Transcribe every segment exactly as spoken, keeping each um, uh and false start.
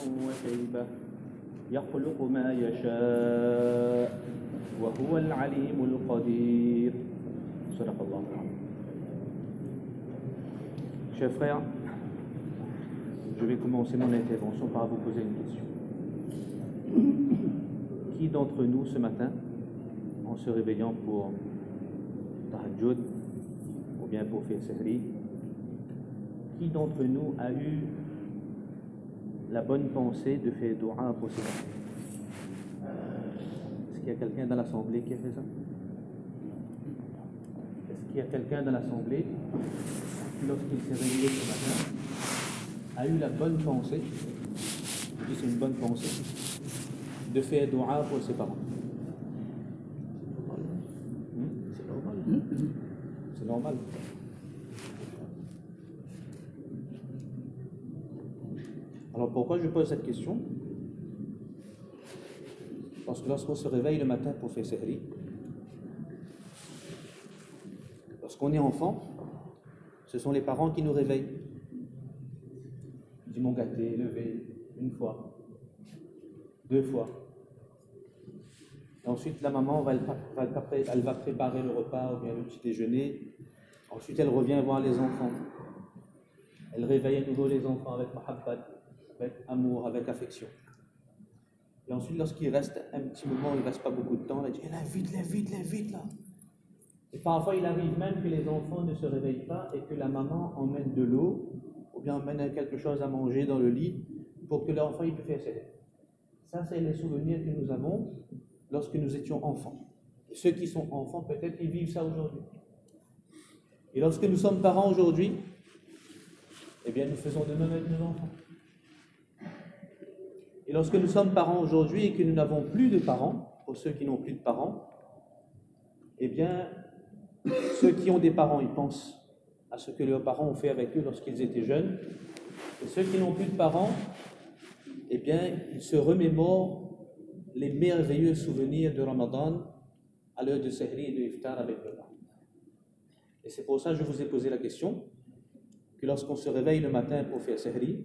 وشيبة يخلق ما يشاء وهو العليم القدير. صدق الله العظيم. Chers frères, je vais commencer mon intervention par vous poser une question. Qui d'entre nous ce matin, en se réveillant pour Tahajjud ou bien pour faire Sahri, qui d'entre nous a eu la bonne pensée de faire dua pour ses enfants? Est-ce qu'il y a quelqu'un dans l'assemblée qui a fait ça? Est-ce qu'il y a quelqu'un dans l'assemblée qui, lorsqu'il s'est réveillé ce matin, a eu la bonne pensée, je dis c'est une bonne pensée, de faire dua pour ses parents? Hmm? C'est normal. Hmm? C'est normal. Alors pourquoi je pose cette question? Parce que lorsqu'on se réveille le matin pour faire Sahri, lorsqu'on est enfant, ce sont les parents qui nous réveillent. Du mon gâté, levé, une fois, deux fois. Et ensuite la maman va, va, elle va préparer le repas ou bien le petit déjeuner. Ensuite elle revient voir les enfants. Elle réveille à nouveau les enfants avec mahabbat, avec amour, avec affection. Et ensuite, lorsqu'il reste un petit moment, il ne reste pas beaucoup de temps, elle dit eh, « Lève vite, lève vite, lève vite là !» Et parfois, il arrive même que les enfants ne se réveillent pas et que la maman emmène de l'eau ou bien emmène quelque chose à manger dans le lit pour que l'enfant il puisse faire ses rêves. Ça, c'est les souvenirs que nous avons lorsque nous étions enfants. Et ceux qui sont enfants, peut-être, ils vivent ça aujourd'hui. Et lorsque nous sommes parents aujourd'hui, eh bien, nous faisons de même avec nos enfants. Et lorsque nous sommes parents aujourd'hui et que nous n'avons plus de parents, pour ceux qui n'ont plus de parents, eh bien, ceux qui ont des parents, ils pensent à ce que leurs parents ont fait avec eux lorsqu'ils étaient jeunes. Et ceux qui n'ont plus de parents, eh bien, ils se remémorent les merveilleux souvenirs de Ramadan à l'heure de Sahri et de Iftar avec leurs parents. Et c'est pour ça que je vous ai posé la question, que lorsqu'on se réveille le matin pour faire Sahri,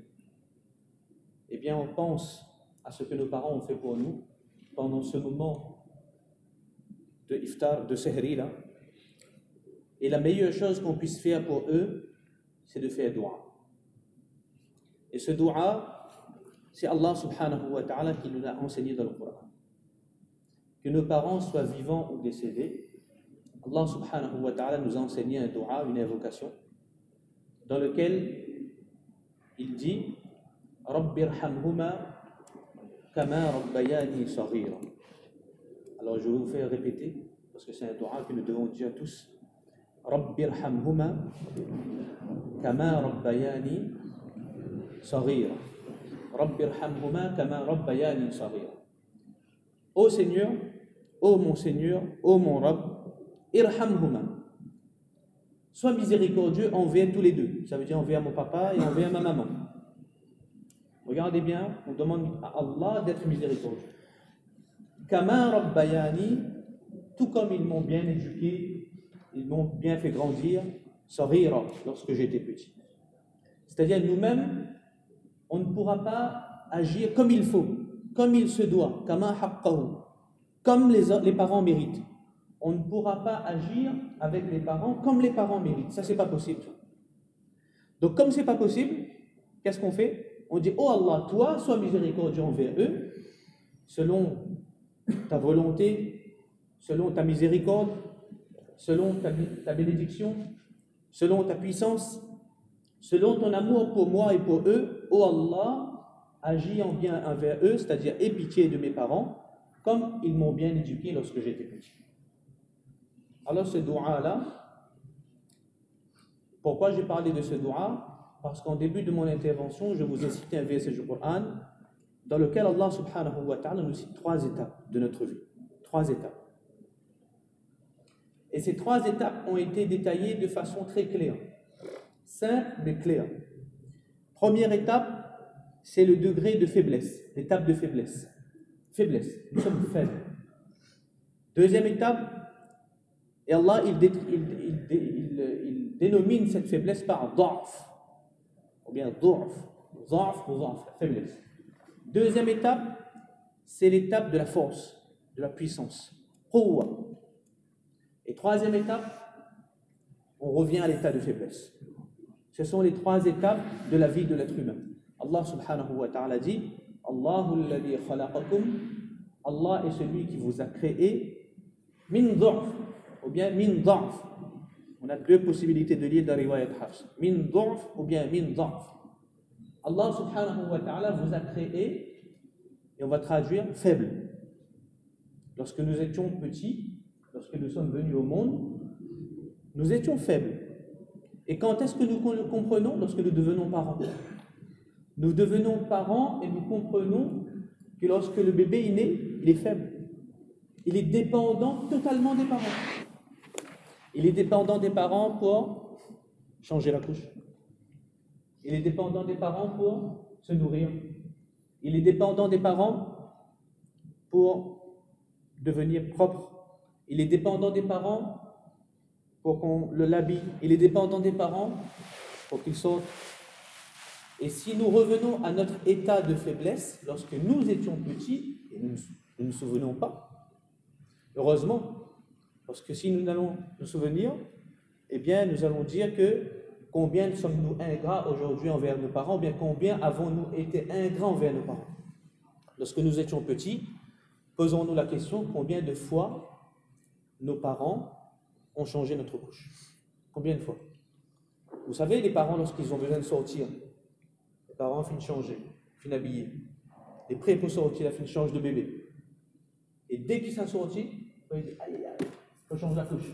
eh bien, on pense à ce que nos parents ont fait pour nous pendant ce moment de iftar, de sahri là. Et la meilleure chose qu'on puisse faire pour eux, c'est de faire dua. Et ce dua, c'est Allah subhanahu wa ta'ala qui nous l'a enseigné dans le Coran. Que nos parents soient vivants ou décédés, Allah subhanahu wa ta'ala nous a enseigné un dua, une invocation, dans lequel il dit Rabbi irhamhuma kama rabbayani saghira. Alors je vais vous faire répéter parce que c'est un dua que nous devons dire tous. Rabbi irhamhuma kama rabbayani saghira. Rabbi irhamhuma kama rabbayani saghira. Ô Seigneur, ô mon Seigneur, ô mon Rabb, irhamhuma. Sois miséricordieux envers tous les deux. Ça veut dire envers mon papa et envers ma maman. Regardez bien, on demande à Allah d'être miséricordieux. Kama rabbayani, tout comme ils m'ont bien éduqué, ils m'ont bien fait grandir, saghira, lorsque j'étais petit. C'est-à-dire nous-mêmes, on ne pourra pas agir comme il faut, comme il se doit, kama haqqahu, comme les, les parents méritent. On ne pourra pas agir avec les parents comme les parents méritent. Ça, c'est pas possible. Donc, comme c'est pas possible, qu'est-ce qu'on fait? On dit, oh Allah, toi, sois miséricordieux envers eux, selon ta volonté, selon ta miséricorde, selon ta, ta bénédiction, selon ta puissance, selon ton amour pour moi et pour eux, oh Allah, agis en bien envers eux, c'est-à-dire aie pitié de mes parents, comme ils m'ont bien éduqué lorsque j'étais petit. Alors ce dua-là, pourquoi j'ai parlé de ce dua? Parce qu'en début de mon intervention, je vous ai cité un verset du Coran dans lequel Allah subhanahu wa ta'ala nous cite trois étapes de notre vie. Trois étapes. Et ces trois étapes ont été détaillées de façon très claire. Simple mais claire. Première étape, c'est le degré de faiblesse, l'étape de faiblesse. Faiblesse, nous sommes faibles. Deuxième étape, et Allah il, dé, il, il, il, il dénomine cette faiblesse par da'f, ou bien da'f, da'f ou da'f, faiblesse. Deuxième étape, c'est l'étape de la force, de la puissance. Quwwa. Et troisième étape, on revient à l'état de faiblesse. Ce sont les trois étapes de la vie de l'être humain. Allah subhanahu wa ta'ala dit Allahu alladhi khalaqakum. Allah est celui qui vous a créé min dha'f ou bien min dha'f. On a deux possibilités de lire dans riwayat Hafs. Min dha'f ou bien min dha'f. Allah subhanahu wa ta'ala vous a créé, et on va traduire faible. Lorsque nous étions petits, lorsque nous sommes venus au monde, nous étions faibles. Et quand est-ce que nous le comprenons? Lorsque nous devenons parents. Nous devenons parents et nous comprenons que lorsque le bébé est né, il est faible. Il est dépendant totalement des parents. Il est dépendant des parents pour changer la couche. Il est dépendant des parents pour se nourrir. Il est dépendant des parents pour devenir propre. Il est dépendant des parents pour qu'on le l'habille. Il est dépendant des parents pour qu'il sorte. Et si nous revenons à notre état de faiblesse, lorsque nous étions petits, et nous ne nous souvenons pas, heureusement, parce que si nous allons nous souvenir, eh bien nous allons dire que combien sommes-nous ingrats aujourd'hui envers nos parents, ou bien combien avons-nous été ingrats envers nos parents. Lorsque nous étions petits, posons-nous la question, combien de fois nos parents ont changé notre couche? Combien de fois? Vous savez, les parents, lorsqu'ils ont besoin de sortir, les parents finissent changer, finissent habiller. Les prêts pour sortir, ils finissent changer de bébé. Et dès qu'ils sont sortis, ils disent aïe, aïe, il faut changer la couche.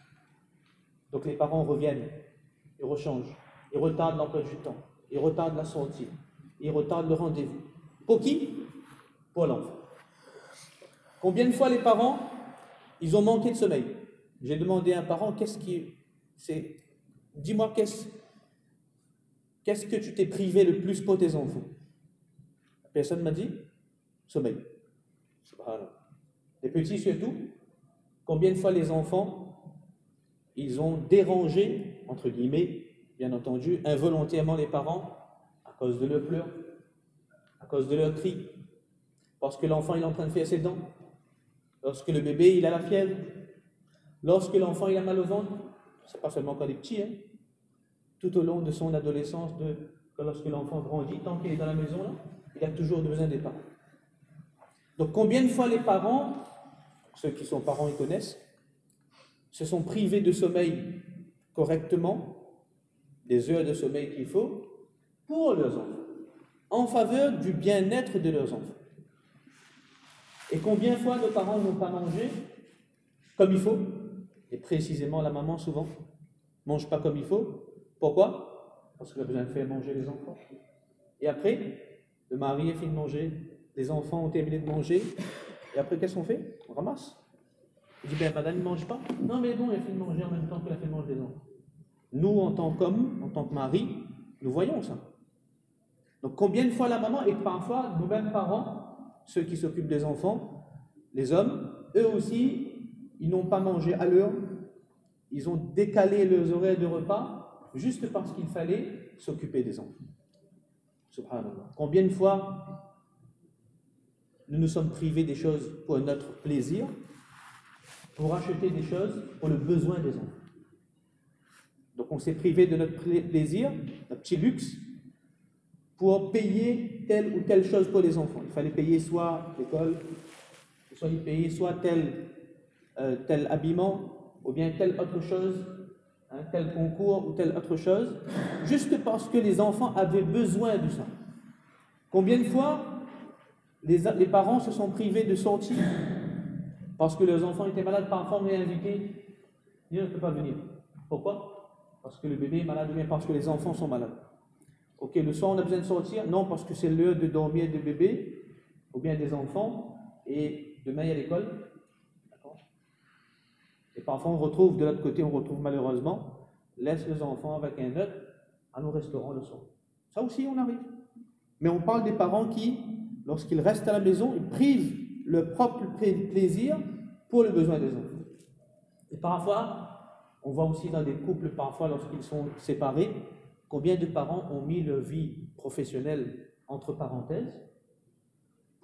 Donc les parents reviennent, ils rechangent, ils retardent l'emploi du temps, ils retardent la sortie, ils retardent le rendez-vous. Pour qui? Pour l'enfant. Combien de fois les parents, ils ont manqué de sommeil? J'ai demandé à un parent, qu'est-ce qui c'est, dis-moi, qu'est-ce, qu'est-ce que tu t'es privé le plus pour tes enfants? La personne m'a dit, sommeil. Subhanallah. Les petits surtout, combien de fois les enfants, ils ont dérangé, entre guillemets, bien entendu, involontairement les parents, à cause de leurs pleurs, à cause de leurs cris, parce que l'enfant il est en train de faire ses dents, lorsque le bébé il a la fièvre, lorsque l'enfant il a mal au ventre, c'est pas seulement quand il est petit, hein, tout au long de son adolescence, de, lorsque l'enfant grandit, tant qu'il est dans la maison, là, il a toujours besoin des parents. Donc combien de fois les parents, ceux qui sont parents ils connaissent, se sont privés de sommeil correctement, des heures de sommeil qu'il faut, pour leurs enfants, en faveur du bien-être de leurs enfants. Et combien de fois nos parents n'ont pas mangé comme il faut, et précisément la maman souvent ne mange pas comme il faut. Pourquoi? Parce qu'elle a besoin de faire manger les enfants. Et après, le mari a fini de manger, les enfants ont terminé de manger, et après qu'est-ce qu'on fait? On ramasse. Il dit, ben madame ne mange pas. Non mais bon, il a fini de manger en même temps qu'elle a fait manger les enfants. Nous, en tant qu'hommes, en tant que mari, nous voyons ça. Donc combien de fois la maman, et parfois nous-mêmes parents, ceux qui s'occupent des enfants, les hommes, eux aussi, ils n'ont pas mangé à l'heure, ils ont décalé leurs horaires de repas, juste parce qu'il fallait s'occuper des enfants. Subhanallah. Combien de fois nous nous sommes privés des choses pour notre plaisir, pour acheter des choses pour le besoin des enfants. Donc on s'est privé de notre plaisir, notre petit luxe, pour payer telle ou telle chose pour les enfants. Il fallait payer soit l'école, soit il payer soit tel, euh, tel habillement, ou bien telle autre chose, hein, tel concours ou telle autre chose, juste parce que les enfants avaient besoin de ça. Combien de fois les, les parents se sont privés de sortir parce que leurs enfants étaient malades, parfois on est invité, ils ne peuvent pas venir. Pourquoi? Parce que le bébé est malade ou bien parce que les enfants sont malades. Ok, le soir on a besoin de sortir? Non, parce que c'est l'heure de dormir des bébés ou bien des enfants et demain il y a l'école. D'accord? Et parfois on retrouve de l'autre côté, on retrouve malheureusement, laisse les enfants avec un autre à nos restaurants le soir. Ça aussi on arrive. Mais on parle des parents qui, lorsqu'ils restent à la maison, ils privent leur propre plaisir pour le besoin des enfants. Et parfois, on voit aussi dans des couples, parfois lorsqu'ils sont séparés, combien de parents ont mis leur vie professionnelle entre parenthèses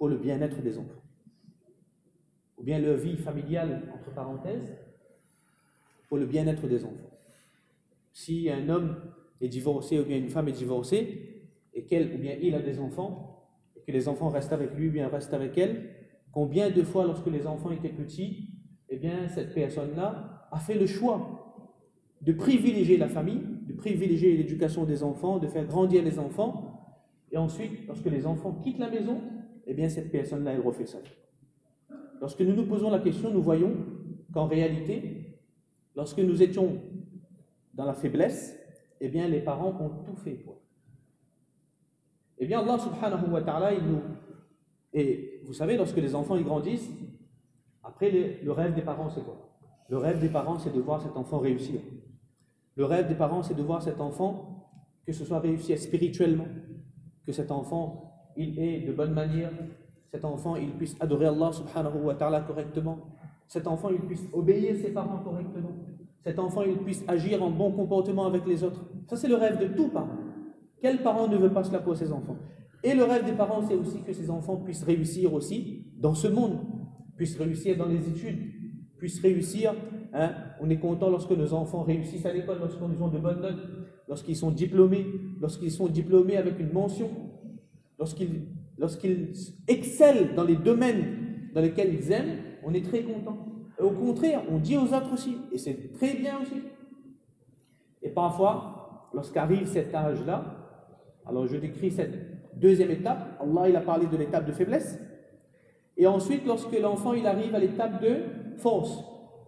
pour le bien-être des enfants. Ou bien leur vie familiale, entre parenthèses, pour le bien-être des enfants. Si un homme est divorcé ou bien une femme est divorcée, et qu'elle ou bien il a des enfants, et que les enfants restent avec lui ou bien restent avec elle, combien de fois lorsque les enfants étaient petits, eh bien cette personne-là a fait le choix de privilégier la famille, de privilégier l'éducation des enfants, de faire grandir les enfants, et ensuite, lorsque les enfants quittent la maison, eh bien cette personne-là, elle refait ça. Lorsque nous nous posons la question, nous voyons qu'en réalité, lorsque nous étions dans la faiblesse, eh bien les parents ont tout fait pour. Eh bien Allah subhanahu wa ta'ala, il nous... Et vous savez, lorsque les enfants ils grandissent, après les... le rêve des parents c'est quoi? Le rêve des parents c'est de voir cet enfant réussir. Le rêve des parents c'est de voir cet enfant, que ce soit réussir spirituellement, que cet enfant il ait de bonnes manières, cet enfant il puisse adorer Allah subhanahu wa ta'ala correctement, cet enfant il puisse obéir ses parents correctement, cet enfant il puisse agir en bon comportement avec les autres. Ça c'est le rêve de tout parent. Quel parent ne veut pas cela pour ses enfants? Et le rêve des parents c'est aussi que ses enfants puissent réussir aussi dans ce monde, puissent réussir dans les études, puissent réussir, hein? On est content lorsque nos enfants réussissent à l'école, lorsqu'ils ont de bonnes notes, lorsqu'ils sont diplômés, lorsqu'ils sont diplômés avec une mention, lorsqu'ils lorsqu'ils excellent dans les domaines dans lesquels ils aiment, on est très content. Et au contraire, on dit aux autres aussi, et c'est très bien aussi. Et parfois, lorsqu'arrive cet âge-là, alors je décris cette deuxième étape, Allah il a parlé de l'étape de faiblesse, et ensuite lorsque l'enfant il arrive à l'étape de force,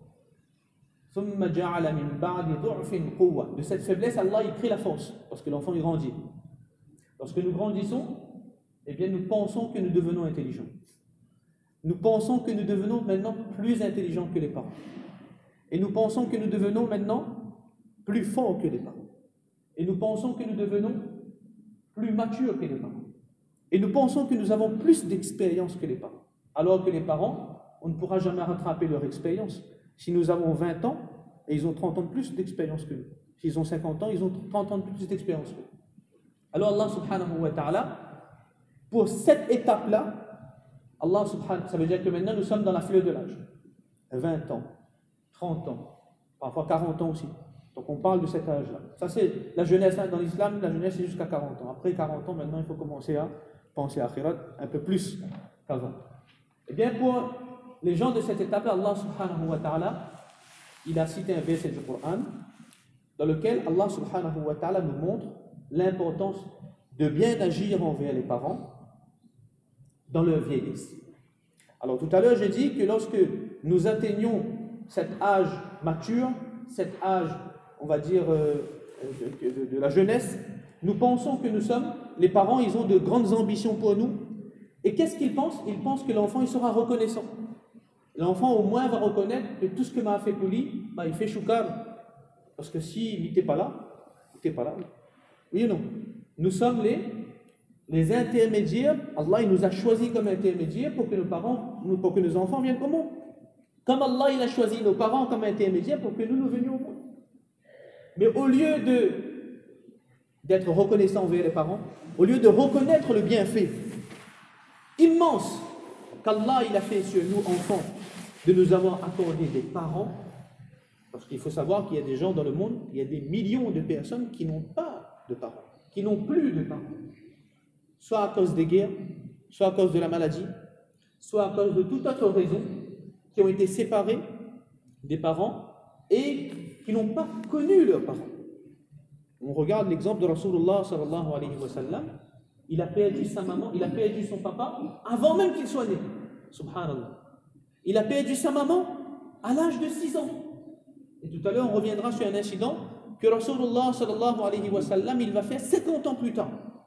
de cette faiblesse, Allah il crée la force, parce que l'enfant il grandit. Lorsque nous grandissons, eh bien nous pensons que nous devenons intelligents. Nous pensons que nous devenons maintenant plus intelligents que les parents. Et nous pensons que nous devenons maintenant plus forts que les parents. Et nous pensons que nous devenons plus matures que les parents. Et nous pensons que nous avons plus d'expérience que les parents. Alors que les parents, on ne pourra jamais rattraper leur expérience. Si nous avons vingt ans, et ils ont trente ans de plus d'expérience que nous. S'ils ont cinquante ans, ils ont trente ans de plus d'expérience que nous. Alors Allah subhanahu wa ta'ala, pour cette étape-là, Allah subhanahu, ça veut dire que maintenant nous sommes dans la fleur de l'âge. vingt ans, trente ans, parfois quarante ans aussi. Donc on parle de cet âge-là. Ça c'est la jeunesse, hein. Dans l'islam, la jeunesse c'est jusqu'à quarante ans. Après quarante ans, maintenant il faut commencer à penser à akhirat un peu plus qu'avant. Eh bien pour les gens de cette étape-là, Allah subhanahu wa ta'ala, il a cité un verset du Coran dans lequel Allah subhanahu wa ta'ala nous montre l'importance de bien agir envers les parents dans leur vieillesse. Alors tout à l'heure j'ai dit que lorsque nous atteignons cet âge mature, cet âge, on va dire, euh, de, de, de la jeunesse, nous pensons que nous sommes, les parents, ils ont de grandes ambitions pour nous. Et qu'est-ce qu'ils pensent? Ils pensent que l'enfant, il sera reconnaissant. L'enfant, au moins, va reconnaître que tout ce que m'a fait pour lui, bah, il fait choukar. Parce que s'il n'était pas là, il n'était pas là. Oui ou non? Nous sommes les, les intermédiaires. Allah, il nous a choisis comme intermédiaires pour que nos parents, pour que nos enfants viennent au monde. Comme Allah, il a choisi nos parents comme intermédiaires pour que nous, nous venions au monde. Mais au lieu de, d'être reconnaissant envers les parents, au lieu de reconnaître le bienfait immense qu'Allah il a fait sur nous, enfants, de nous avoir accordé des parents, parce qu'il faut savoir qu'il y a des gens dans le monde, il y a des millions de personnes qui n'ont pas de parents, qui n'ont plus de parents, soit à cause des guerres, soit à cause de la maladie, soit à cause de toute autre raison, qui ont été séparés des parents et qui n'ont pas connu leurs parents. On regarde l'exemple de Rasulullah sallallahu alayhi wa sallam. Il a perdu sa maman, il a perdu son papa avant même qu'il soit né. Subhanallah. Il a perdu sa maman à l'âge de six ans. Et tout à l'heure, on reviendra sur un incident que Rasulullah sallallahu alayhi wa sallam, il va faire cinquante ans plus tard.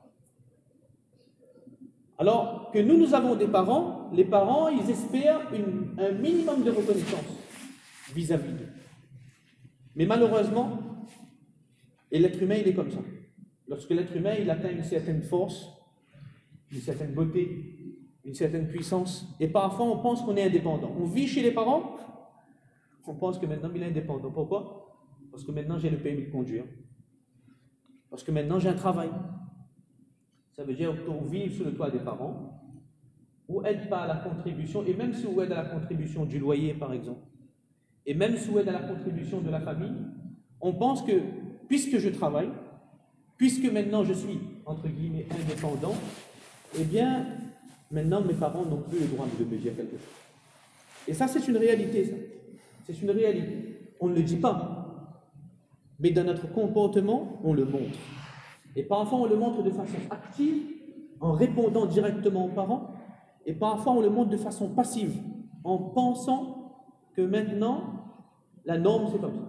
Alors que nous, nous avons des parents, les parents, ils espèrent une, un minimum de reconnaissance vis-à-vis d'eux. Mais malheureusement, et l'être humain, il est comme ça. Lorsque l'être humain, il atteint une certaine force, une certaine beauté, une certaine puissance, et parfois on pense qu'on est indépendant. On vit chez les parents, on pense que maintenant il est indépendant. Pourquoi? Parce que maintenant j'ai le permis de conduire. Parce que maintenant j'ai un travail. Ça veut dire qu'on vit sous le toit des parents, ou aide pas à la contribution, et même si on aide à la contribution du loyer par exemple, et même si on aide à la contribution de la famille, on pense que puisque je travaille, puisque maintenant je suis entre guillemets indépendant, eh bien maintenant mes parents n'ont plus le droit de me dire quelque chose. Et ça c'est une réalité, ça. C'est une réalité. On ne le dit pas, mais dans notre comportement, on le montre. Et parfois on le montre de façon active, en répondant directement aux parents, et parfois on le montre de façon passive, en pensant que maintenant, la norme c'est comme ça.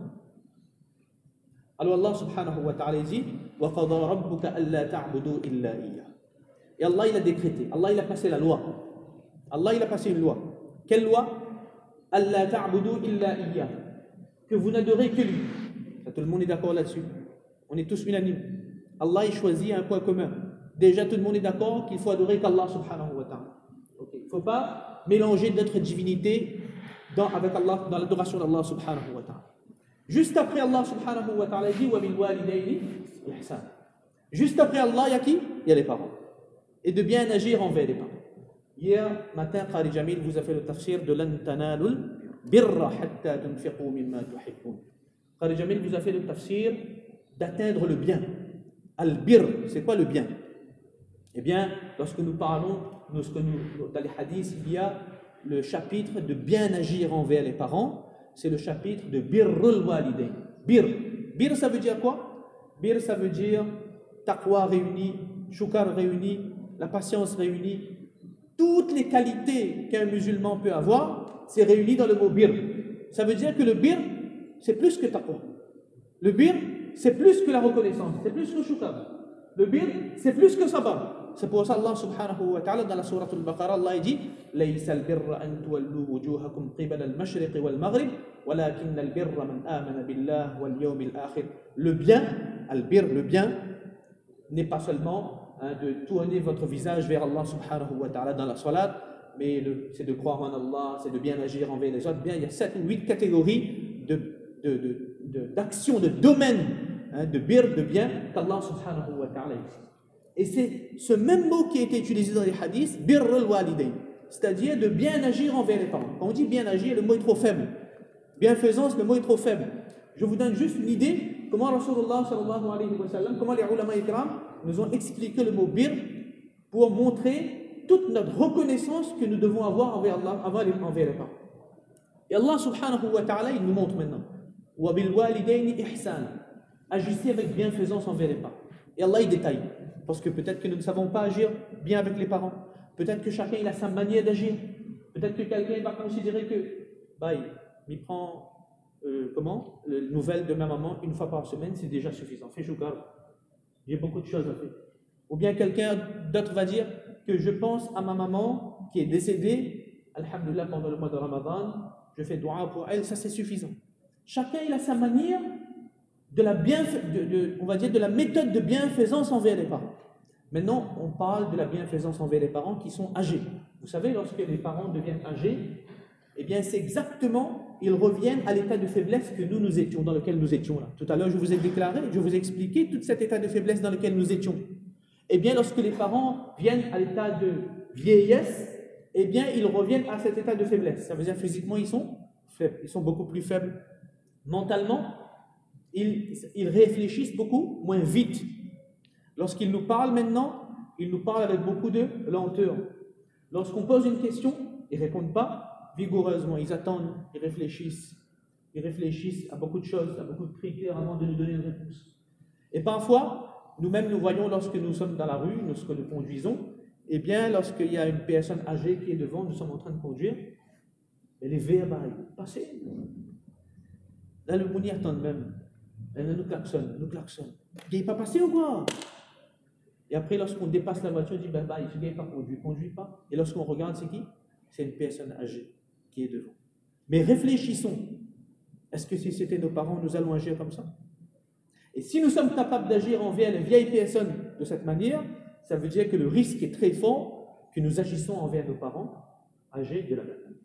Alors Allah subhanahu wa ta'ala dit « Wa qada rabbuka alla ta'budu illa iyyah » Et Allah il a décrété, Allah il a passé la loi. Allah il a passé une loi. Quelle loi? « Alla ta'budu illa iyyah » Que vous n'adorez que lui. Ça, tout le monde est d'accord là-dessus. On est tous unanimes. Allah il choisit un point commun. Déjà tout le monde est d'accord qu'il faut adorer qu'Allah subhanahu wa ta'ala. Okay. Il ne faut pas mélanger notre divinité dans, avec Allah, dans l'adoration d'Allah subhanahu wa ta'ala. Juste après Allah subhanahu wa ta'ala dit wa bil walidayni ihsan. Juste après Allah, il y a qui? Il y a les parents. Et de bien agir envers les parents. Hier matin, Qari Jamil vous a fait le tafsir de lan tanalul birra hatta tunfiqu mimma tuhibbun. Qari Jamil vous a fait le tafsir d'atteindre le bien. Al-bir, c'est quoi le bien? Eh bien, lorsque nous parlons, lorsque nous, dans les hadiths, il y a le chapitre de bien agir envers les parents, c'est le chapitre de birrul walidayn. Bir. Bir, ça veut dire quoi? Bir, ça veut dire taqwa réuni, shukar réuni, la patience réunie. Toutes les qualités qu'un musulman peut avoir, c'est réuni dans le mot bir. Ça veut dire que le bir, c'est plus que taqwa. Le bir, c'est plus que la reconnaissance, c'est plus que shukar. Le bir, c'est plus que sabr. C'est pour ça Allah subhanahu wa ta'ala dans la sourate al-Baqarah, Allah dit لَيْسَ الْبِرَّ أَن تُوَلُّوا وُجُوهَكُمْ قِبَلَ الْمَشْرِقِ وَالْمَغْرِبِ وَلَكِنَّ الْبِرَّ مَنْ آمَنَ بِاللَّهِ وَالْيَوْمِ الْآخِرِ. Le bien, al-bir, le bien, n'est pas seulement hein, de tourner votre visage vers Allah subhanahu wa ta'ala dans la salat, mais c'est de croire en Allah, c'est de bien agir envers les autres. Bien, il y a sept ou huit catégories de, de, de, de, d'actions, de domaines hein, de bir, de bien qu'Allah subhanahu wa ta'ala existe. Et c'est ce même mot qui a été utilisé dans les hadiths, birrul walidayn, c'est-à-dire de bien agir envers les parents. Quand on dit bien agir, le mot est trop faible. Bienfaisance, le mot est trop faible. Je vous donne juste une idée comment Rasulullah sallallahu alayhi wa sallam, comment les ulama ikram nous ont expliqué le mot bir pour montrer toute notre reconnaissance que nous devons avoir envers Allah, envers les, envers les parents. Et Allah subhanahu wa ta'ala, il nous montre maintenant. Wa bil walidayni ihsan. Agissez avec bienfaisance envers les parents. Et Allah il détaille. Parce que peut-être que nous ne savons pas agir bien avec les parents. Peut-être que chacun il a sa manière d'agir. Peut-être que quelqu'un va considérer que bah, il, il prend euh, comment les nouvelles de ma maman une fois par semaine, c'est déjà suffisant. Fais shukar. J'ai beaucoup de choses à faire. Ou bien quelqu'un d'autre va dire que je pense à ma maman qui est décédée, alhamdoulilah, pendant le mois de Ramadan, je fais dua pour elle, ça c'est suffisant. Chacun il a sa manière de la bienfa- de, de, on va dire de la méthode de bienfaisance envers les parents. Maintenant, on parle de la bienfaisance envers les parents qui sont âgés. Vous savez, lorsque les parents deviennent âgés, eh bien, c'est exactement, ils reviennent à l'état de faiblesse que nous, nous étions, dans lequel nous étions là. Tout à l'heure, je vous ai déclaré, je vous ai expliqué tout cet état de faiblesse dans lequel nous étions. Eh bien, lorsque les parents viennent à l'état de vieillesse, eh bien, ils reviennent à cet état de faiblesse. Ça veut dire physiquement, ils sont faibles, ils sont beaucoup plus faibles. Mentalement, Ils, ils réfléchissent beaucoup moins vite. Lorsqu'ils nous parlent maintenant, ils nous parlent avec beaucoup de lenteur. Lorsqu'on pose une question, ils ne répondent pas vigoureusement. Ils attendent, ils réfléchissent. Ils réfléchissent à beaucoup de choses, à beaucoup de critères avant de nous donner une réponse. Et parfois, nous-mêmes, nous voyons lorsque nous sommes dans la rue, lorsque nous conduisons, eh bien, lorsqu'il y a une personne âgée qui est devant, nous sommes en train de conduire, et les verts, bah, passez. Là, le mouni attend même. Elle nous klaxonne, nous klaxonne. Il n'est pas passé ou quoi? Et après, lorsqu'on dépasse la voiture, on dit, ben, bah, il n'est pas conduit, conduit pas. Et lorsqu'on regarde, c'est qui? C'est une personne âgée qui est devant. Mais réfléchissons. Est-ce que si c'était nos parents, nous allons agir comme ça? Et si nous sommes capables d'agir envers les vieilles personnes de cette manière, ça veut dire que le risque est très fort que nous agissons envers nos parents âgés de la même manière.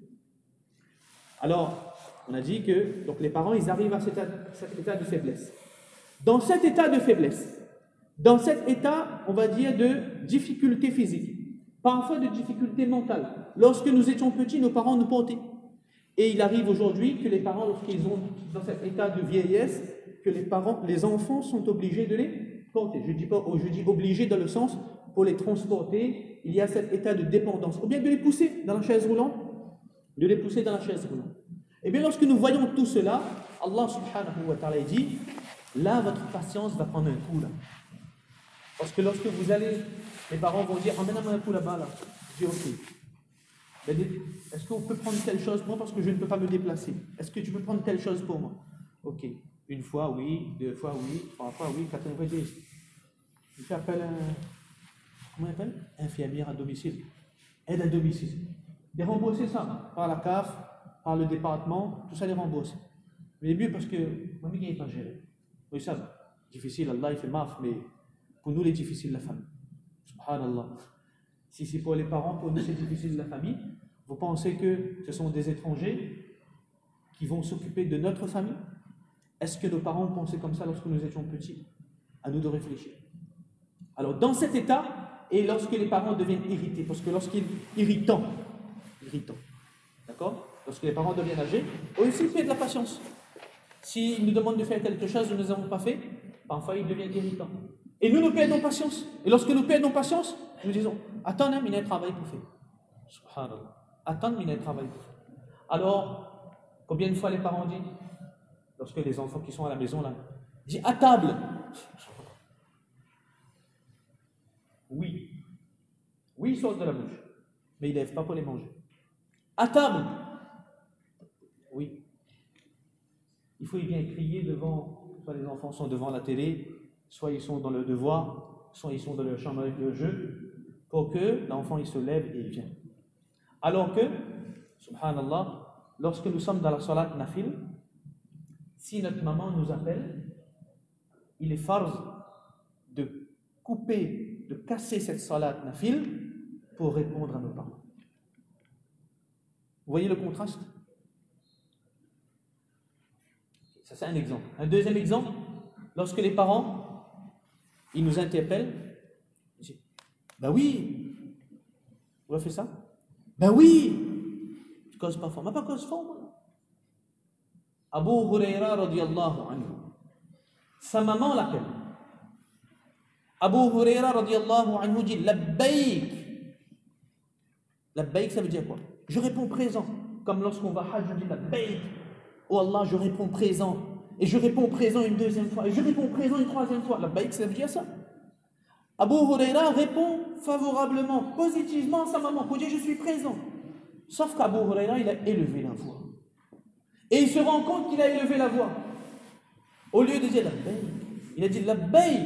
Alors, on a dit que donc les parents, ils arrivent à cet état, cet état de faiblesse. Dans cet état de faiblesse, dans cet état, on va dire, de difficulté physique, parfois de difficultés mentales. Lorsque nous étions petits, nos parents nous portaient. Et il arrive aujourd'hui que les parents, lorsqu'ils ont dans cet état de vieillesse, que les parents, les enfants sont obligés de les porter. Je dis pas, je dis obligés dans le sens pour les transporter. Il y a cet état de dépendance. Ou bien de les pousser dans la chaise roulante, de les pousser dans la chaise roulante. Et bien lorsque nous voyons tout cela, Allah subhanahu wa ta'ala dit, là votre patience va prendre un coup là. Parce que lorsque vous allez, les parents vont dire, emmène-moi un coup là-bas là. Je dis ok. Est-ce qu'on peut prendre telle chose pour moi parce que je ne peux pas me déplacer? Est-ce que tu peux prendre telle chose pour moi? Ok. Une fois oui, deux fois oui, trois fois oui, quatrième fois oui. Je fais appel à un, comment on appelle? Infirmière à domicile. Aide à domicile. De rembourser ça par la C A F, par le département, tout ça les rembourse. Mais mieux parce que ma mère n'est pas gérée. Oui, ça, difficile, Allah il fait maf, mais pour nous, les difficiles, la famille. Subhanallah. Si c'est pour les parents, pour nous, c'est difficile, la famille. Vous pensez que ce sont des étrangers qui vont s'occuper de notre famille? Est-ce que nos parents pensaient comme ça lorsque nous étions petits? À nous de réfléchir. Alors, dans cet état, et lorsque les parents deviennent irrités, parce que lorsqu'ils irritants, irritants, d'accord? Lorsque les parents deviennent âgés, eux aussi, ils paient de la patience. S'ils nous demandent de faire quelque chose que nous n'avons pas fait, parfois ils deviennent irritants. Et nous, nous perdons patience. Et lorsque nous perdons patience, nous disons, attends, il y a un travail pour faire. Subhanallah. Attends, il y a un travail pour faire. Alors, combien de fois les parents disent, lorsque les enfants qui sont à la maison, là, disent à table. Oui. Oui, ils sortent de la bouche. Mais ils ne lèvent pas pour les manger. À table. Oui. Il faut bien crier devant, soit les enfants sont devant la télé, soit ils sont dans le devoir, soit ils sont dans le chambre de jeu, pour que l'enfant il se lève et il vient. Alors que, subhanallah, lorsque nous sommes dans la salat nafil, si notre maman nous appelle, il est farz de couper, de casser cette salat nafil pour répondre à nos parents. Vous voyez le contraste? Ça, c'est un exemple. Un deuxième exemple, lorsque les parents, ils nous interpellent, ils disent, ben oui, vous avez fait ça? Ben oui, tu causes pas fort. Mais pas cause fort, moi. Abu Huraira radiallahu anhu, sa maman l'appelle. Abu Huraira radiallahu anhu dit, labbaik. Labbaik, ça veut dire quoi? Je réponds présent. Comme lorsqu'on va hajj, on dit labbaik. Oh Allah, je réponds présent. Et je réponds présent une deuxième fois. Et je réponds présent une troisième fois. Labbaik, ça veut dire ça. Abu Huraira répond favorablement, positivement à sa maman pour dire je suis présent. Sauf qu'Abu Huraira, il a élevé la voix. Et il se rend compte qu'il a élevé la voix. Au lieu de dire labbaik, il a dit labbaik.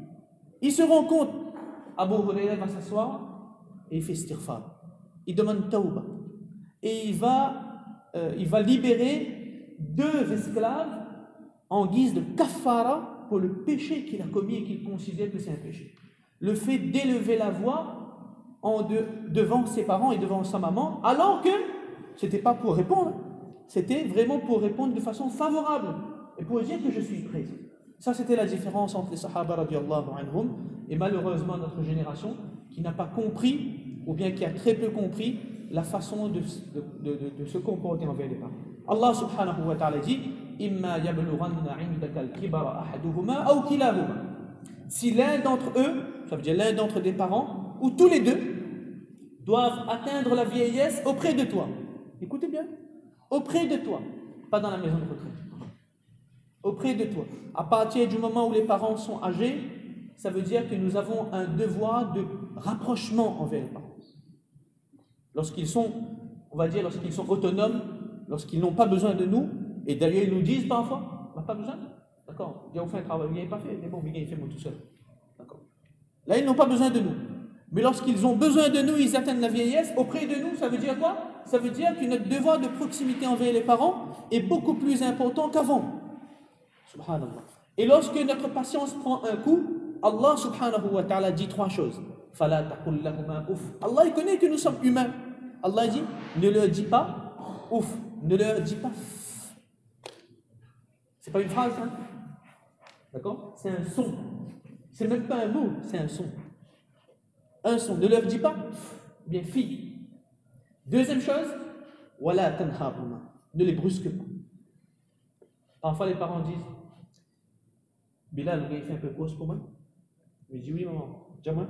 Il se rend compte. Abu Huraira va s'asseoir et il fait istighfar. Il demande tawbah. Et il va, euh, il va libérer deux esclaves en guise de kafara pour le péché qu'il a commis et qu'il considère que c'est un péché. Le fait d'élever la voix en de, devant ses parents et devant sa maman, alors que ce n'était pas pour répondre, c'était vraiment pour répondre de façon favorable et pour dire que je suis présent. Ça, c'était la différence entre les Sahaba radiallahu anhum et malheureusement notre génération qui n'a pas compris ou bien qui a très peu compris la façon de, de, de, de, de se comporter envers les parents. Allah subhanahu wa ta'ala dit Imma yablughanna 'indaka al-kibara ahaduhuma aw kilahuma. Si l'un d'entre eux, ça veut dire l'un d'entre des parents, ou tous les deux, doivent atteindre la vieillesse auprès de toi. Écoutez bien, auprès de toi, pas dans la maison de retraite. Auprès de toi. À partir du moment où les parents sont âgés, ça veut dire que nous avons un devoir de rapprochement envers les parents. Lorsqu'ils sont, on va dire, lorsqu'ils sont autonomes, lorsqu'ils n'ont pas besoin de nous, et d'ailleurs ils nous disent parfois, on n'a pas besoin, d'accord, on fait un travail, vous n'avez pas fait, mais bon, il fait moi tout seul. D'accord. Là, ils n'ont pas besoin de nous. Mais lorsqu'ils ont besoin de nous, ils atteignent la vieillesse, auprès de nous, ça veut dire quoi? Ça veut dire que notre devoir de proximité envers les parents est beaucoup plus important qu'avant. Subhanallah. Et lorsque notre patience prend un coup, Allah subhanahu wa ta'ala dit trois choses. Fala taqul lahuma ouf. Allah il connaît que nous sommes humains. Allah dit, ne leur dis pas ouf, ne leur dis pas. C'est pas une phrase, hein? D'accord? C'est un son. C'est même pas un mot, c'est un son. Un son. Ne leur dis pas. bien fille. Deuxième chose, wala tanharhuma, ne les brusque pas. Parfois les parents disent, Bilal, vous avez fait un peu de course pour moi? Il dit oui maman, dis-moi.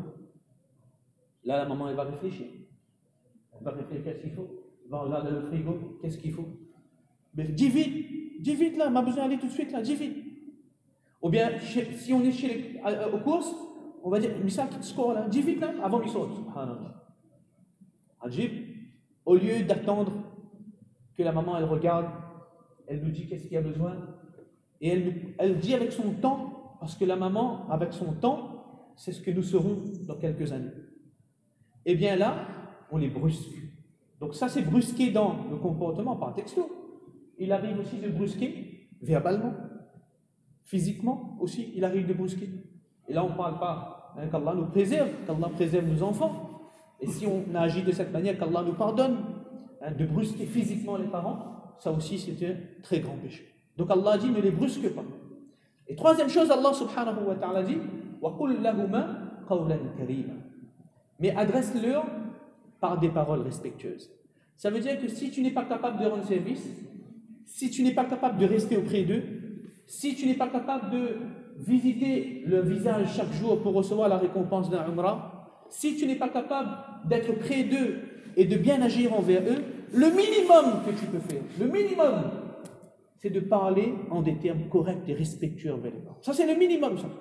Là la maman elle va réfléchir. Elle va réfléchir qu'est-ce qu'il faut. Elle va regarder le frigo, qu'est-ce qu'il faut. Mais dis vite, dis vite là, on a besoin d'aller tout de suite là, dis vite. Ou bien si on est chez les, à, aux courses, on va dire, mais ça, score là, dis vite là, avant qu'il saute. Subhanallah. Ajib, au lieu d'attendre que la maman elle regarde, elle nous dit qu'est-ce qu'il y a besoin, et elle, nous, elle dit avec son temps, parce que la maman, avec son temps, c'est ce que nous serons dans quelques années. Et bien là, on les brusque. Donc ça c'est brusquer dans le comportement par texto. Il arrive aussi de brusquer verbalement, physiquement aussi, il arrive de brusquer. Et là on ne parle pas hein, qu'Allah nous préserve, qu'Allah préserve nos enfants. Et si on agit de cette manière, qu'Allah nous pardonne, hein, de brusquer physiquement les parents, ça aussi c'est un très grand péché. Donc Allah dit ne les brusque pas. Et troisième chose, Allah subhanahu wa ta'ala dit وَقُلْ لَهُمَا قَوْلًا كَرِيمًا. Mais adresse-leur par des paroles respectueuses. Ça veut dire que si tu n'es pas capable de rendre service, si tu n'es pas capable de rester auprès d'eux, si tu n'es pas capable de visiter le visage chaque jour pour recevoir la récompense d'un umrah, si tu n'es pas capable d'être près d'eux et de bien agir envers eux, le minimum que tu peux faire, le minimum, c'est de parler en des termes corrects et respectueux envers les parents. Ça, c'est le minimum, ça.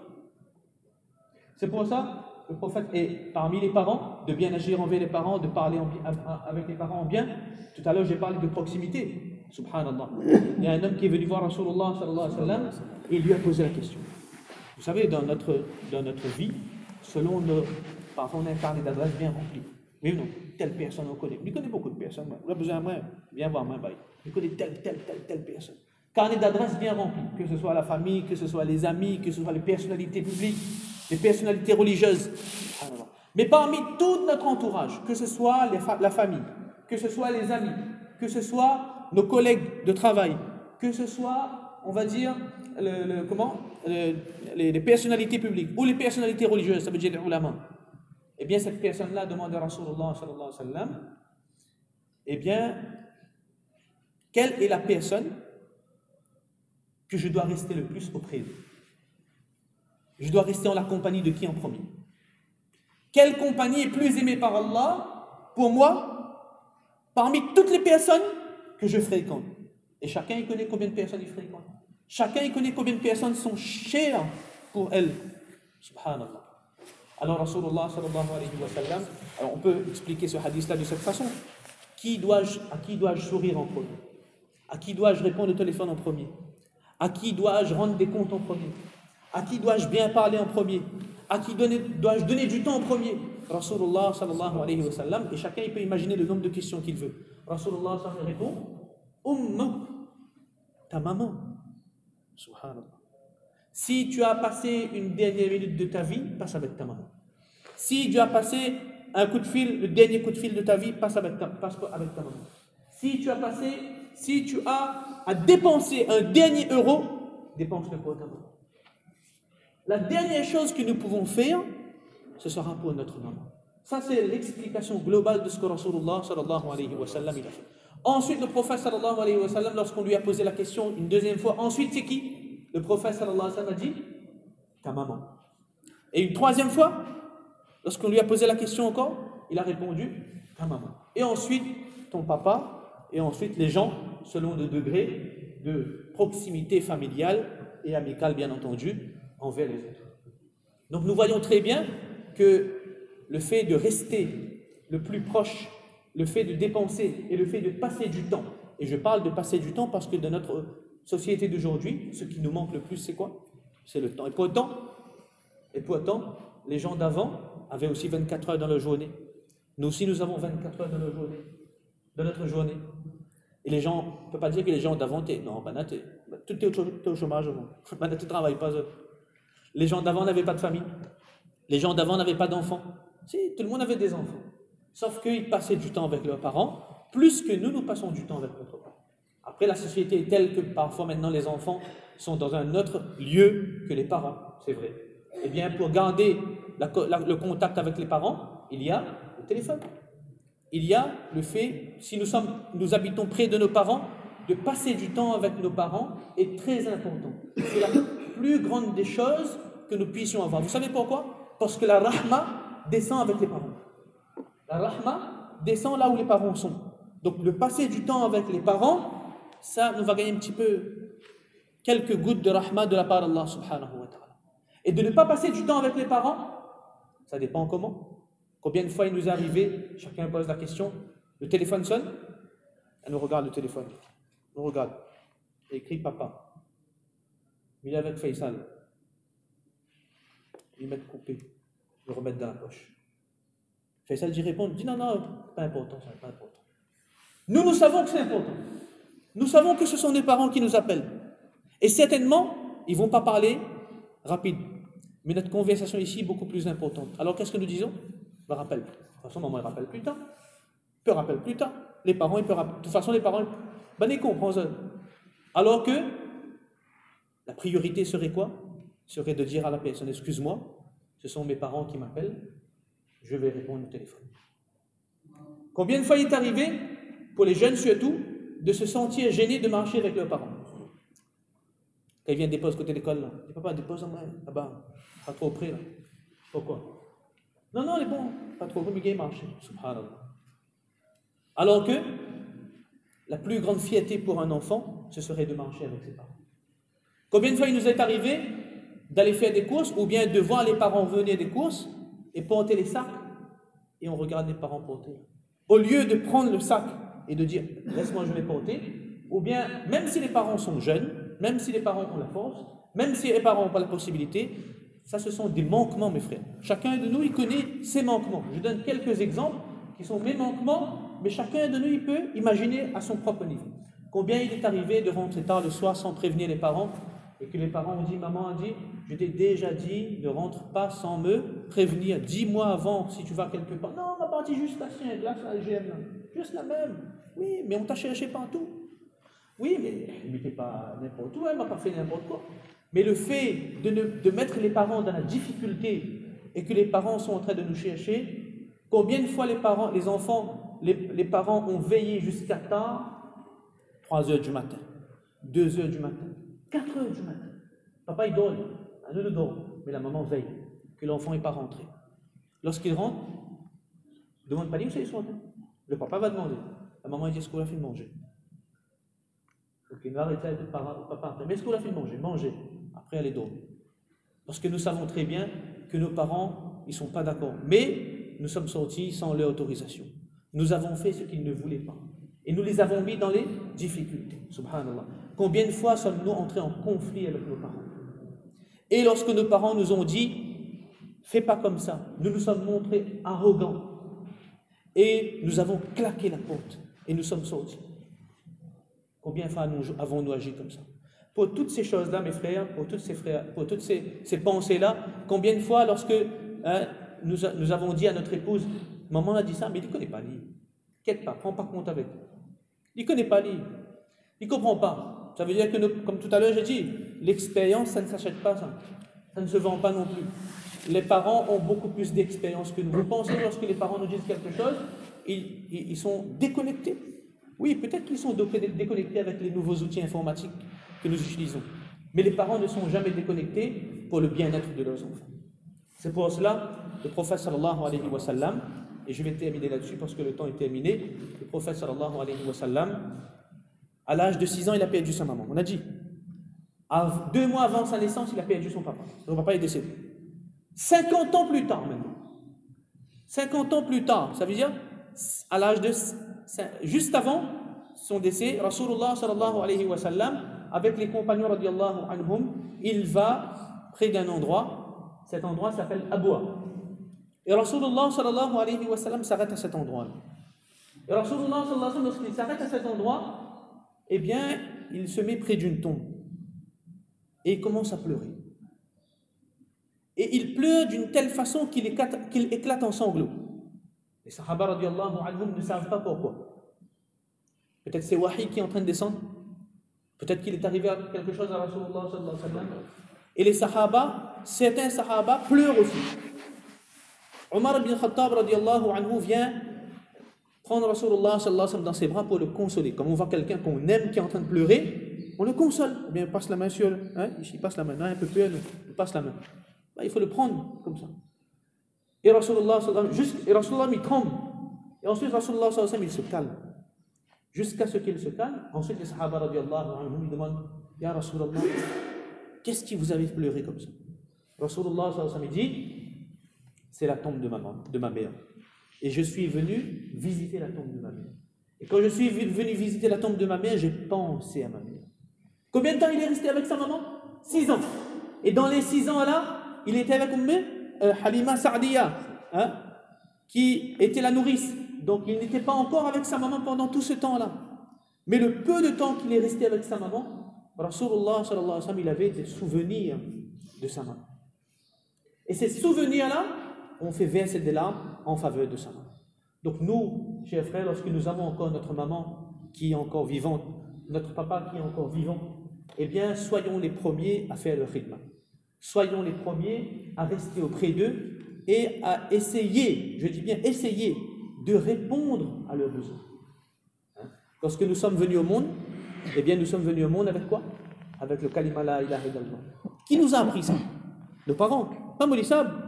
C'est pour ça que le prophète est parmi les parents, de bien agir envers les parents, de parler en, avec les parents en bien. Tout à l'heure, j'ai parlé de proximité. Subhanallah. Il y a un homme qui est venu voir Rasulullah sallallahu alayhi wa sallam et il lui a posé la question. Vous savez, dans notre, dans notre vie, selon nos... Parfois, on a un carnet d'adresse bien rempli. Mais non, telle personne, on connaît. On connaît beaucoup de personnes. On a besoin de moi, viens voir moi, bye. On connaît telle, telle, telle, telle personne. Carnet d'adresse bien rempli. Que ce soit la famille, que ce soit les amis, que ce soit les personnalités publiques, les personnalités religieuses. Mais parmi tout notre entourage, que ce soit les fa- la famille, que ce soit les amis, que ce soit nos collègues de travail, que ce soit, on va dire, le, le, comment, le, les, les personnalités publiques ou les personnalités religieuses, ça veut dire les ulama. Eh bien, cette personne-là demande à Rasulullah sallallahu alayhi wa sallam, eh bien, quelle est la personne que je dois rester le plus auprès d'eux? Je dois rester en la compagnie de qui en premier? Quelle compagnie est plus aimée par Allah pour moi parmi toutes les personnes que je fréquente? Et chacun il connaît combien de personnes il fréquente. Chacun il connaît combien de personnes sont chères pour elle. Subhanallah. Alors Rasulullah sallallahu alayhi wa sallam, alors on peut expliquer ce hadith-là de cette façon. Qui dois-je, à qui dois-je sourire en premier? À qui dois-je répondre au téléphone en premier? À qui dois-je rendre des comptes en premier? À qui dois-je bien parler en premier? À qui donner, dois-je donner du temps en premier? Rasulullah sallallahu alayhi wa sallam, et chacun il peut imaginer le nombre de questions qu'il veut. Rasulullah sallallahu alayhi wa sallam répond, Ummuk, ta maman. Subhanallah. Si tu as passé une dernière minute de ta vie, passe avec ta maman. Si tu as passé un coup de fil, le dernier coup de fil de ta vie, passe avec ta, passe avec ta maman. Si tu as passé, si tu as à dépenser un dernier euro, dépense-le pour ta maman. La dernière chose que nous pouvons faire, ce sera pour notre maman. Ça, c'est l'explication globale de ce que Rasulullah sallallahu alayhi wa sallam il a fait. Ensuite, le prophète sallallahu alayhi wa sallam, lorsqu'on lui a posé la question une deuxième fois, ensuite, c'est qui? Le prophète sallallahu alayhi wa sallam a dit ta maman. Et une troisième fois, lorsqu'on lui a posé la question encore, il a répondu ta maman. Et ensuite, ton papa, et ensuite les gens, selon le degré de proximité familiale et amicale, bien entendu, envers les autres. Donc nous voyons très bien que le fait de rester le plus proche, le fait de dépenser et le fait de passer du temps, et je parle de passer du temps parce que dans notre société d'aujourd'hui, ce qui nous manque le plus, c'est quoi? C'est le temps. Et pourtant, et pourtant, les gens d'avant avaient aussi vingt-quatre heures dans leur journée. Nous aussi, nous avons vingt-quatre heures dans notre journée. Dans notre journée. Et les gens, on ne peut pas dire que les gens d'avant, t'es, non, ben là, t'es, tout est au chômage avant. Ben là, tu ne travailles pas. Les gens d'avant n'avaient pas de famille. Les gens d'avant n'avaient pas d'enfants. Si, tout le monde avait des enfants. Sauf qu'ils passaient du temps avec leurs parents, plus que nous, nous passons du temps avec notre parents. Après, la société est telle que parfois maintenant les enfants sont dans un autre lieu que les parents, c'est vrai. Eh bien, pour garder la, la, le contact avec les parents, il y a le téléphone. il y a le fait, si nous, sommes, nous habitons près de nos parents, de passer du temps avec nos parents est très important. C'est la plus grande des choses que nous puissions avoir. Vous savez pourquoi? Parce que la rahma descend avec les parents. La rahma descend là où les parents sont. Donc le passer du temps avec les parents, ça nous va gagner un petit peu quelques gouttes de rahma de la part d'Allah subhanahu wa ta'ala. Et de ne pas passer du temps avec les parents, ça dépend comment. Combien de fois il nous est arrivé, chacun pose la question, le téléphone sonne, elle nous regarde le téléphone, nous regarde, et écrit papa. Il est avec Faisal. Ils mettent coupé, le remettre dans la poche. Faisal dit répondre, dit non, non, pas important, ça n'est pas important. Nous, nous savons que c'est important. Nous savons que ce sont les parents qui nous appellent. Et certainement, ils ne vont pas parler rapide. Mais notre conversation ici est beaucoup plus importante. Alors qu'est-ce que nous disons? Je me rappelle. De toute façon, maman, elle rappelle plus tard. Peut rappeler plus tard. Les parents, ils peuvent rappeler. De toute façon, les parents, ben, ils comprennent. Alors que la priorité serait quoi? Serait de dire à la personne, excuse-moi, ce sont mes parents qui m'appellent, je vais répondre au téléphone. Combien de fois il est arrivé, pour les jeunes surtout, de se sentir gênés de marcher avec leurs parents? Quand ils viennent déposer côté de l'école, là, dis papa, dépose en moi, là-bas, pas trop près, là. Pourquoi? Non, non, elle est bon, pas trop près, mais il marche. Subhanallah. Alors que la plus grande fierté pour un enfant, ce serait de marcher avec ses parents. Combien de fois il nous est arrivé d'aller faire des courses ou bien de voir les parents venir des courses et porter les sacs et on regarde les parents porter. Au lieu de prendre le sac et de dire « laisse-moi, je vais porter » ou bien même si les parents sont jeunes, même si les parents ont la force, même si les parents n'ont pas la possibilité, ça ce sont des manquements mes frères. Chacun de nous il connaît ses manquements. Je donne quelques exemples qui sont mes manquements, mais chacun de nous il peut imaginer à son propre niveau. Combien il est arrivé de rentrer tard le soir sans prévenir les parents et que les parents ont dit, maman a dit, je t'ai déjà dit, ne rentre pas sans me prévenir. Dis-moi avant si tu vas quelque part. Non, on m'a pas dit juste la sienne, là, la G M, là. Juste la même. Oui, mais on t'a cherché partout. Oui, mais elle n'était pas n'importe où, elle m'a pas fait n'importe quoi. Mais le fait de, ne, de mettre les parents dans la difficulté et que les parents sont en train de nous chercher, combien de fois les parents, les enfants, les, les parents ont veillé jusqu'à tard, trois heures du matin, deux heures du matin, quatre heures du matin. Papa, il dort, un ne dort, mais la maman veille que l'enfant n'est pas rentré. Lorsqu'il rentre, ne demande pas, où c'est les soins. Le papa va demander. La maman, il dit, est-ce qu'on a fait de manger? Donc il va arrêter le papa après. Mais est-ce qu'on a fait de manger? Manger. Après, elle est dormir. Parce que nous savons très bien que nos parents, ils ne sont pas d'accord. Mais nous sommes sortis sans leur autorisation. Nous avons fait ce qu'ils ne voulaient pas. Et nous les avons mis dans les difficultés. Subhanallah. Combien de fois sommes-nous entrés en conflit avec nos parents? Et lorsque nos parents nous ont dit, fais pas comme ça, nous nous sommes montrés arrogants. Et nous avons claqué la porte. Et nous sommes sortis. Combien de fois avons-nous agi comme ça? Pour toutes ces choses-là, mes frères, pour toutes ces, frères, pour toutes ces, ces pensées-là, combien de fois, lorsque hein, nous, nous avons dit à notre épouse, maman a dit ça, mais il ne connaît pas lire. Qu'est-ce pas, prends pas compte avec. Il ne connaît pas lire. Il ne comprend pas. Ça veut dire que, nous, comme tout à l'heure j'ai dit, l'expérience, ça ne s'achète pas, ça. Ça ne se vend pas non plus. Les parents ont beaucoup plus d'expérience que nous. Vous pensez, lorsque les parents nous disent quelque chose, ils, ils, ils sont déconnectés. Oui, peut-être qu'ils sont déconnectés avec les nouveaux outils informatiques que nous utilisons. Mais les parents ne sont jamais déconnectés pour le bien-être de leurs enfants. C'est pour cela, le prophète sallallahu alayhi wa sallam, et je vais terminer là-dessus parce que le temps est terminé, le prophète sallallahu alayhi wa sallam, à l'âge de six ans, il a perdu sa maman. On a dit, à deux mois avant sa naissance, il a perdu son papa. Son papa est décédé. cinquante ans plus tard maintenant. cinquante ans plus tard, ça veut dire, à l'âge de juste avant son décès, Rasulullah sallallahu alayhi wa sallam, avec les compagnons radiyallahu anhum, il va près d'un endroit, cet endroit s'appelle Abwa. Et Rasulullah sallallahu alayhi wa sallam s'arrête à cet endroit-là. Et Rasulullah sallallahu alayhi wa sallam, lorsqu'il s'arrête à cet endroit, eh bien, il se met près d'une tombe. Et il commence à pleurer. Et il pleure d'une telle façon qu'il éclate, qu'il éclate en sanglots. Les Sahaba radiyallahu anhum ne savent pas pourquoi. Peut-être c'est Wahi qui est en train de descendre. Peut-être qu'il est arrivé à quelque chose à Rasulullah sallallahu alayhi wa sallam. Et les Sahaba, certains Sahaba pleurent aussi. Omar ibn Khattab radiyallahu anhu vient prendre Rasulullah sallallahu alayhi wa sallam dans ses bras pour le consoler. Comme on voit quelqu'un qu'on aime qui est en train de pleurer, on le console. Eh bien, il passe la main sur le... Hein, il passe la main, non, un peu plus, il passe la main. Ben, il faut le prendre comme ça. Et Rasulullah sallallahu alayhi wa sallam, juste, et Rasulullah il tremble. Et ensuite Rasulullah sallallahu alayhi wa sallam, il se calme. Jusqu'à ce qu'il se calme. Ensuite les sahaba radiallahu anhum, ils demandent, Ya Rasulullah, qu'est-ce qui vous avez pleuré comme ça? Rasulullah sallallahu alayhi wa sallam, il dit, c'est la tombe de ma, de ma mère. Et je suis venu visiter la tombe de ma mère. Et quand je suis venu visiter la tombe de ma mère, j'ai pensé à ma mère. Combien de temps il est resté avec sa maman? Six ans. Et dans les six ans-là, il était avec Umm euh, Halima Sa'diya, hein, qui était la nourrice. Donc il n'était pas encore avec sa maman pendant tout ce temps-là. Mais le peu de temps qu'il est resté avec sa maman, Rasulullah sallallahu alayhi wa sallam, il avait des souvenirs de sa maman. Et ces souvenirs-là ont fait verser des larmes en faveur de sa maman. Donc nous, chers frères, lorsque nous avons encore notre maman qui est encore vivante, notre papa qui est encore vivant, eh bien, soyons les premiers à faire le khidma. Soyons les premiers à rester auprès d'eux et à essayer, je dis bien essayer, de répondre à leurs besoins. Hein? Lorsque nous sommes venus au monde, eh bien, nous sommes venus au monde avec quoi? Avec le kalima la ilaha illallah. Qui nous a appris ça? Nos parents, pas Moulissab.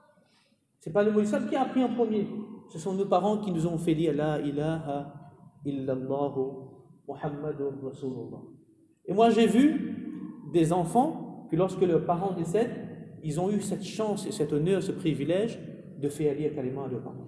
Ce n'est pas le Moulissab qui a appris en premier. Ce sont nos parents qui nous ont fait dire la ilaha illallah Muhammadur Rasulullah. Et moi, j'ai vu des enfants que lorsque leurs parents décèdent, ils ont eu cette chance et cet honneur, ce privilège de faire lire kalima à leurs parents.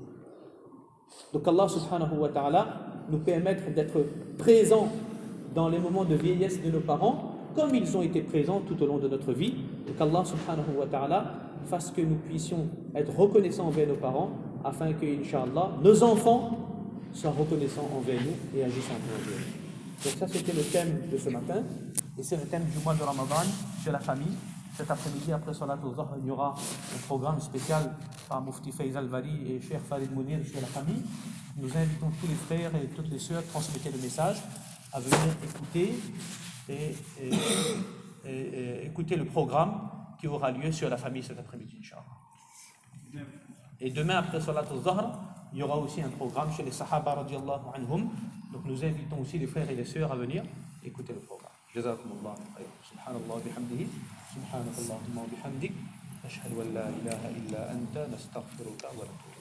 Donc Allah subhanahu wa ta'ala nous permettre d'être présents dans les moments de vieillesse de nos parents, comme ils ont été présents tout au long de notre vie, et qu'Allah subhanahu wa ta'ala fasse que nous puissions être reconnaissants envers nos parents, afin que, Inch'Allah, nos enfants soient reconnaissants envers nous et agissent envers nous. Donc ça, c'était le thème de ce matin, et c'est le thème du mois de Ramadan, sur la famille. Cet après-midi, après Salat al-Zuhr, il y aura un programme spécial par Mufti Faiz Al-Vali et Cheikh Farid Mounir sur la famille. Nous invitons tous les frères et toutes les sœurs, transmettez le message, à venir écouter et, et, et, et écouter le programme qui aura lieu sur la famille cet après-midi, Inch'Allah. Et demain, après Salat al-Zuhr, il y aura aussi un programme chez les Sahaba radiallahu anhum. Donc nous invitons aussi les frères et les sœurs à venir écouter le programme. Jazakumullah khayr. Subhanallah bihamdihi. Subhanakallahumma wa bihamdik. Ashhadu an la ilaha illa anta nastaghfiruka wa natubu.